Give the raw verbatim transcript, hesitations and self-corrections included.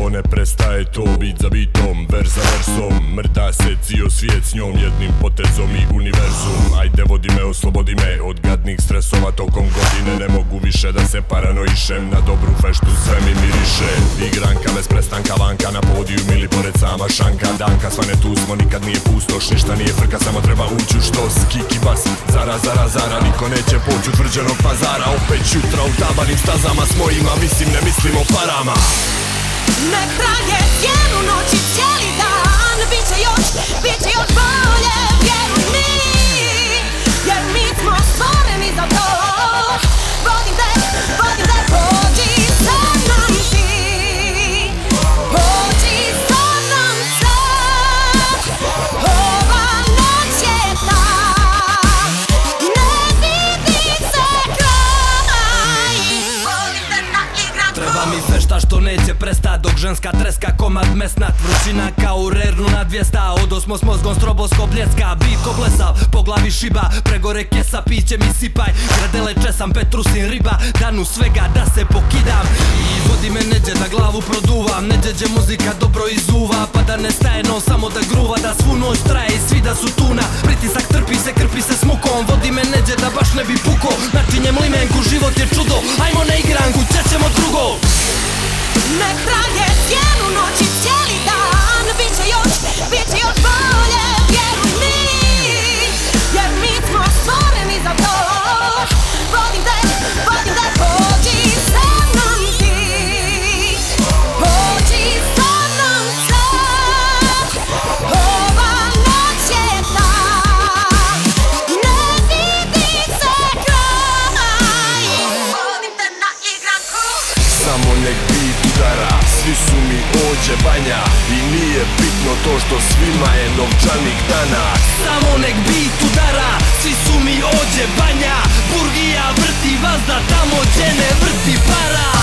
samo ne prestaje to. Bit za bitom, vers za versom, mrda se cijel svijet s njom jednim potezom i univerzum. Ajde vodi me, oslobodi me od gadnih stresova tokom godine. Ne mogu više da se paranoišem, na dobru feštu sve mi miriše. Igranka bez prestanka, vanka na podiju ili pored sama šanka. Danka svane tu smo, nikad nije pustoš, ništa nije frka, samo treba ući u štos. Kiki bas, zara, zara, zara, niko neće poći utvrđenog pazara. Opet jutra u tabanim stazama s mojima, mislim ne mislim o parama. Nek traje cijelu noć i cijeli dan, biće još, biće još bolje, vjeruj mi, jer mi smo stvoreni za to. Vodim te, vodim te, pođi sa mnom ti, pođi sa mnom sad, ova noć je ta, ne vidi se kraj. Volim te na igranku. Treba mi fešta što neće prestat, dok ženska treska komad mesnat. Vrućina kao u rernu na dvijesta, odosmo s mozgom strobosko bljeska. Bit ko blesav, po glavi šiba, pregore kesa, piće mi sipaj. Gradele česam, petrusin riba, danu svega da se pokidam. I vodi me neđe da glavu produvam, neđeđe muzika dobro izuva, pa da ne staje no samo da gruva, da svu noć traje i svi da su tuna. Pritisak trpi se, krpi se s mukom, vodi me neđe da baš ne bi puko. Načinjem limenku, život je čudo, ajmo na igranku, ćećemo drugo. Nek traje cijelu noć i cijeli dan, biće još, biće još bolje, vjeruj mi, jer mi smo stvoreni za to. Vodim te, vodim te, pođi sa mnom ti, pođi sa mnom sad, ova noć je ta, ne vidi se kraj. Vodim te na igranku. Samo nek bit udara, svi su mi ođe banja. I nije bitno to što svima je novčanik danas. Samo nek bit udara, svi su mi ođe banja. Burgija vrti vazda tamo gdje ne vrti para.